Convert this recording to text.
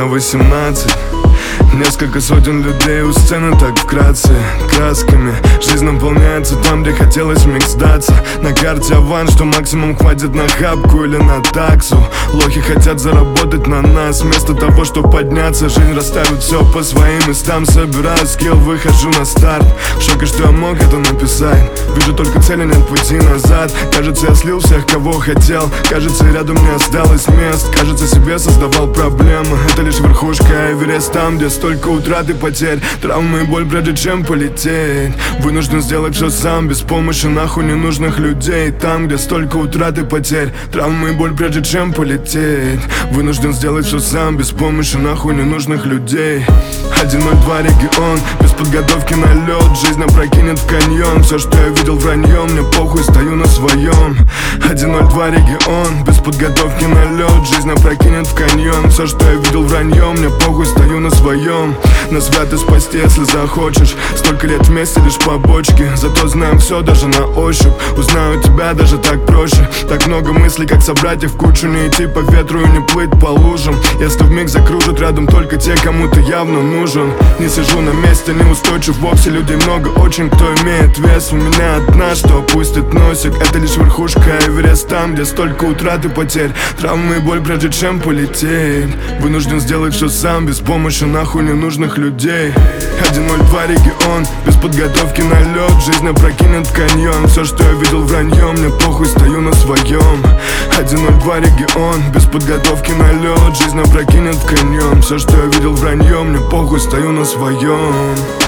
мне 18. Несколько сотен людей у сцены так вкратце. Красками жизнь наполняется там, где хотелось вмиг сдаться. На карте аванс, что максимум хватит на хапку или на таксу. Лохи хотят заработать на нас, вместо того, чтобы подняться. Жизнь расставит все по своим местам. Собираю скилл, выхожу на старт. В шоке, что я мог это написать. Вижу только цели, нет пути назад. Кажется, я слил всех, кого хотел. Кажется, рядом не осталось мест. Кажется, себе создавал проблемы. Это лишь верхушка Эверест, там, где столько утрат и потерь. Травмы и боль, прежде чем полететь. Вынужден сделать все сам, без помощи нахуй ненужных людей. Там, где столько утрат и потерь. Травмы и боль, прежде чем полететь. Вынужден сделать все сам, без помощи нахуй ненужных людей. 102 регион, без подготовки на лед. Жизнь опрокинет в каньон. Все, что я видел, вранье, мне похуй, стою на своем. 102 регион, без подготовки на лед. Жизнь опрокинет в каньон. Все, что я видел, вранье, мне похуй, стою на своем. Нас свято спасти, если захочешь. Столько лет вместе, лишь побочки. Зато знаем все, даже на ощупь. Узнаю тебя даже так проще. Так много мыслей, как собрать их в кучу. Не идти по ветру и не плыть по лужам. Если вмиг закружат рядом только те, кому ты явно нужен. Не сижу на месте, не устойчив вовсе. Людей много очень, кто имеет вес. У меня одна, что опустит носик. Это лишь верхушка Эверест, там, где столько утрат и потерь. Травмы и боль, прежде чем полететь. Вынужден сделать все сам, без помощи нахуй ненужных людей. 102 регион, без подготовки на лед. Жизнь опрокинет в каньон. Все, что я видел, вранье, мне похуй, стою на своем. 102 регион, без подготовки на лед. Жизнь опрокинет в каньон. Все, что я видел, вранье, мне похуй, стою на своем.